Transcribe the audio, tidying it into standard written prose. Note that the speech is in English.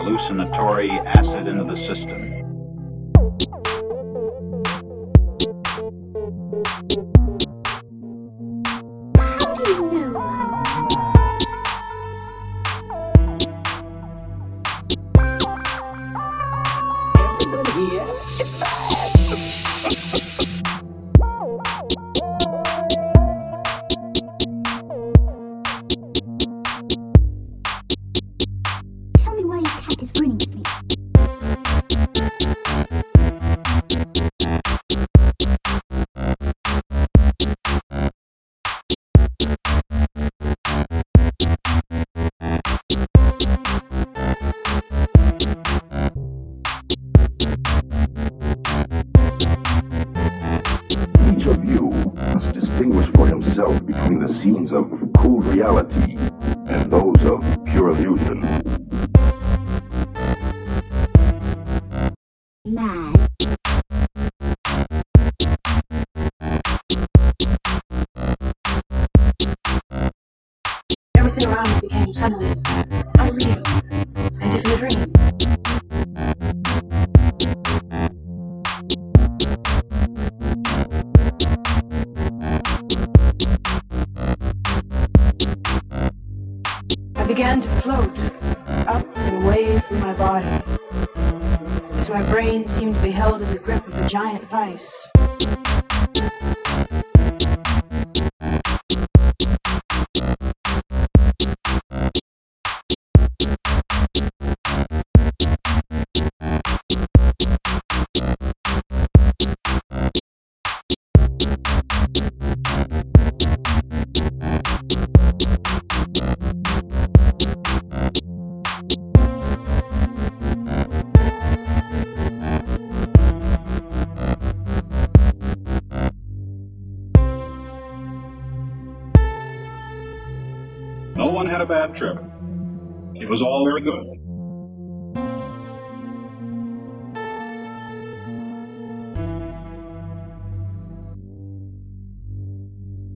hallucinatory acid into the system. How do you know? Everybody here is bad. Tell me why your cat is grinning at me. Each of you must distinguish for himself between the scenes of cool reality and those of pure illusion. Mad. Everything around me became suddenly unreal, as if in a dream. I began to float up and away from my body, as my brain seemed to be held in the grip of a giant vice. No one had a bad trip. It was all very good.